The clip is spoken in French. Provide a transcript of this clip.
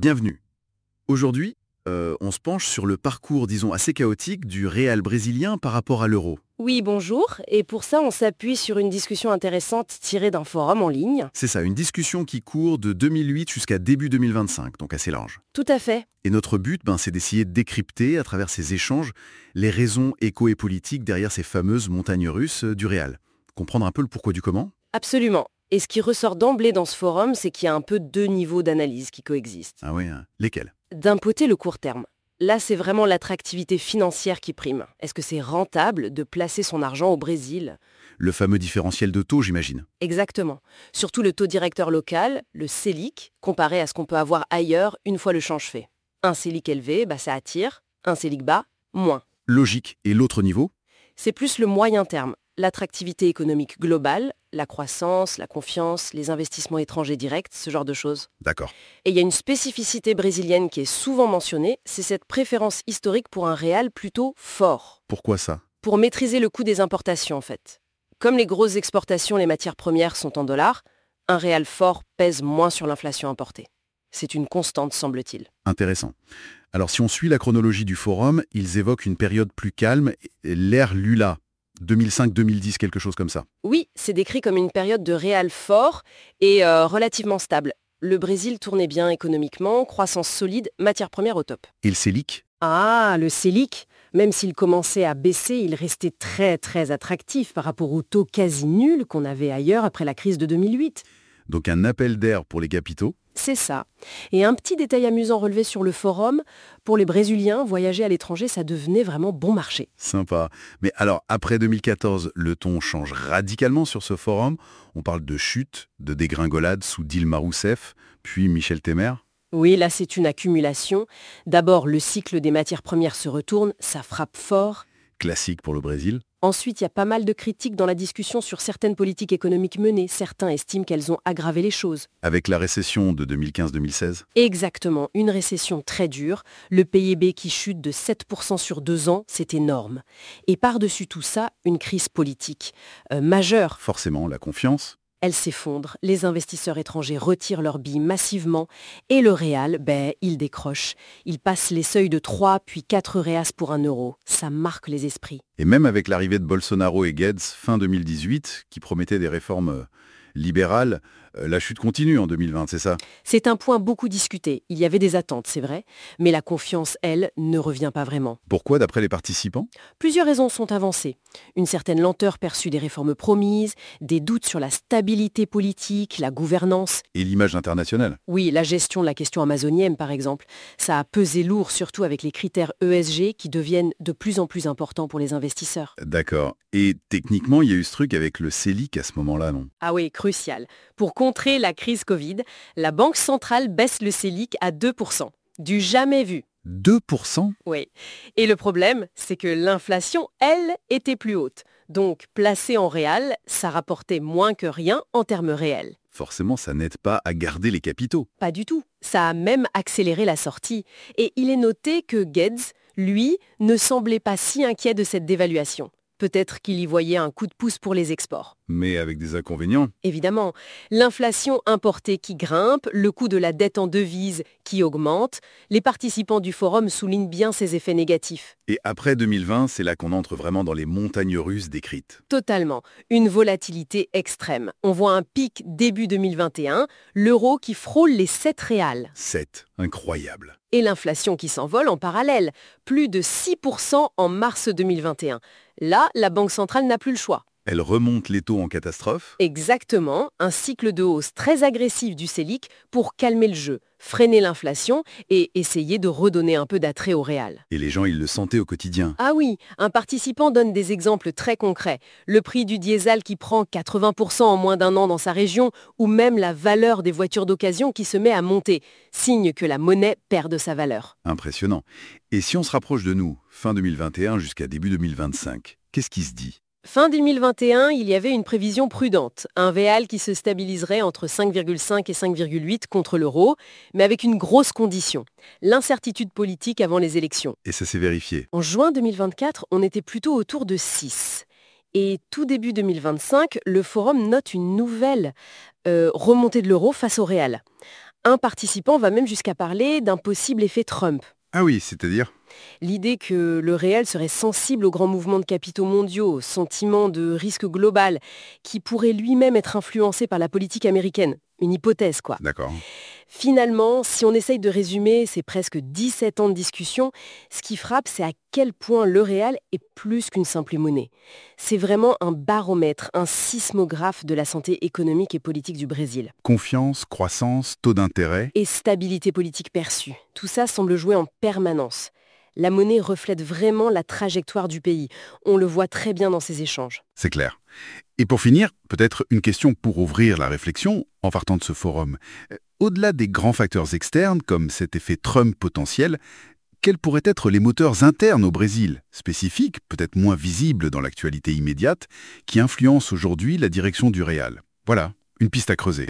bienvenue. Aujourd'hui, on se penche sur le parcours, disons, assez chaotique du réal brésilien par rapport à l'euro. Oui, bonjour. Et pour ça, on s'appuie sur une discussion intéressante tirée d'un forum en ligne. C'est ça, une discussion qui court de 2008 jusqu'à début 2025, donc assez large. Tout à fait. Et notre but, c'est d'essayer de décrypter, à travers ces échanges, les raisons éco- et politiques derrière ces fameuses montagnes russes du réal. Comprendre un peu le pourquoi du comment. Absolument. Et ce qui ressort d'emblée dans ce forum, c'est qu'il y a un peu deux niveaux d'analyse qui coexistent. Ah oui, hein. Lesquels? D'un côté, le court terme. Là, c'est vraiment l'attractivité financière qui prime. Est-ce que c'est rentable de placer son argent au Brésil ? Le fameux différentiel de taux, j'imagine. Exactement. Surtout le taux directeur local, le Selic, comparé à ce qu'on peut avoir ailleurs une fois le change fait. Un Selic élevé, ça attire. Un Selic bas, moins. Logique. Et l'autre niveau? C'est plus le moyen terme. L'attractivité économique globale, la croissance, la confiance, les investissements étrangers directs, ce genre de choses. D'accord. Et il y a une spécificité brésilienne qui est souvent mentionnée, c'est cette préférence historique pour un réal plutôt fort. Pourquoi ça? Pour maîtriser le coût des importations en fait. Comme les grosses exportations, les matières premières sont en dollars, un réal fort pèse moins sur l'inflation importée. C'est une constante, semble-t-il. Intéressant. Alors si on suit la chronologie du forum, ils évoquent une période plus calme, l'ère Lula. 2005-2010, quelque chose comme ça. Oui, c'est décrit comme une période de réal fort et relativement stable. Le Brésil tournait bien économiquement, croissance solide, matières premières au top. Et le Selic? Ah, le Selic, même s'il commençait à baisser, il restait très très attractif par rapport au taux quasi nul qu'on avait ailleurs après la crise de 2008. Donc un appel d'air pour les capitaux. C'est ça. Et un petit détail amusant relevé sur le forum, pour les Brésiliens, voyager à l'étranger, ça devenait vraiment bon marché. Sympa. Mais alors, après 2014, le ton change radicalement sur ce forum. On parle de chute, de dégringolade sous Dilma Rousseff, puis Michel Temer. Oui, là c'est une accumulation. D'abord, le cycle des matières premières se retourne, ça frappe fort. Classique pour le Brésil. Ensuite, il y a pas mal de critiques dans la discussion sur certaines politiques économiques menées. Certains estiment qu'elles ont aggravé les choses. Avec la récession de 2015-2016. Exactement, une récession très dure. Le PIB qui chute de 7% sur 2 ans, c'est énorme. Et par-dessus tout ça, une crise politique majeure. Forcément, la confiance. Elle s'effondre, les investisseurs étrangers retirent leurs billes massivement et le réal, il décroche. Il passe les seuils de 3 puis 4 réas pour 1 euro. Ça marque les esprits. Et même avec l'arrivée de Bolsonaro et Guedes fin 2018, qui promettaient des réformes libérales, la chute continue en 2020, c'est ça? C'est un point beaucoup discuté. Il y avait des attentes, c'est vrai, mais la confiance, elle, ne revient pas vraiment. Pourquoi, d'après les participants? Plusieurs raisons sont avancées. Une certaine lenteur perçue des réformes promises, des doutes sur la stabilité politique, la gouvernance. Et l'image internationale? Oui, la gestion de la question amazonienne, par exemple. Ça a pesé lourd, surtout avec les critères ESG qui deviennent de plus en plus importants pour les investisseurs. D'accord. Et techniquement, il y a eu ce truc avec le Selic à ce moment-là, non? Ah oui, crucial. Pour contrer la crise Covid, la Banque centrale baisse le Selic à 2%. Du jamais vu. 2%? Oui. Et le problème, c'est que l'inflation, elle, était plus haute. Donc, placé en réal, ça rapportait moins que rien en termes réels. Forcément, ça n'aide pas à garder les capitaux. Pas du tout. Ça a même accéléré la sortie. Et il est noté que Guedes, lui, ne semblait pas si inquiet de cette dévaluation. Peut-être qu'il y voyait un coup de pouce pour les exports. Mais avec des inconvénients. Évidemment, l'inflation importée qui grimpe, le coût de la dette en devise qui augmente, les participants du forum soulignent bien ces effets négatifs. Et après 2020, c'est là qu'on entre vraiment dans les montagnes russes décrites. Totalement. Une volatilité extrême. On voit un pic début 2021, l'euro qui frôle les 7 réals. 7. Incroyable. Et l'inflation qui s'envole en parallèle. Plus de 6% en mars 2021. Là, la Banque centrale n'a plus le choix. Elle remonte les taux en catastrophe. Exactement, un cycle de hausse très agressif du Selic pour calmer le jeu, freiner l'inflation et essayer de redonner un peu d'attrait au réal. Et les gens, ils le sentaient au quotidien. Ah oui, un participant donne des exemples très concrets. Le prix du diesel qui prend 80% en moins d'1 an dans sa région ou même la valeur des voitures d'occasion qui se met à monter, signe que la monnaie perd de sa valeur. Impressionnant. Et si on se rapproche de nous, fin 2021 jusqu'à début 2025, qu'est-ce qui se dit? Fin 2021, il y avait une prévision prudente, un réal qui se stabiliserait entre 5,5 et 5,8 contre l'euro, mais avec une grosse condition, l'incertitude politique avant les élections. Et ça s'est vérifié. En juin 2024, on était plutôt autour de 6. Et tout début 2025, le forum note une nouvelle remontée de l'euro face au réal. Un participant va même jusqu'à parler d'un possible effet Trump. Ah oui, c'est-à-dire? L'idée que le réel serait sensible aux grands mouvements de capitaux mondiaux, au sentiment de risque global, qui pourrait lui-même être influencé par la politique américaine. Une hypothèse, quoi. D'accord. Finalement, si on essaye de résumer ces presque 17 ans de discussion, ce qui frappe, c'est à quel point le réel est plus qu'une simple monnaie. C'est vraiment un baromètre, un sismographe de la santé économique et politique du Brésil. Confiance, croissance, taux d'intérêt. Et stabilité politique perçue. Tout ça semble jouer en permanence. La monnaie reflète vraiment la trajectoire du pays. On le voit très bien dans ces échanges. C'est clair. Et pour finir, peut-être une question pour ouvrir la réflexion en partant de ce forum. Au-delà des grands facteurs externes, comme cet effet Trump potentiel, quels pourraient être les moteurs internes au Brésil, spécifiques, peut-être moins visibles dans l'actualité immédiate, qui influencent aujourd'hui la direction du réal? Voilà, une piste à creuser.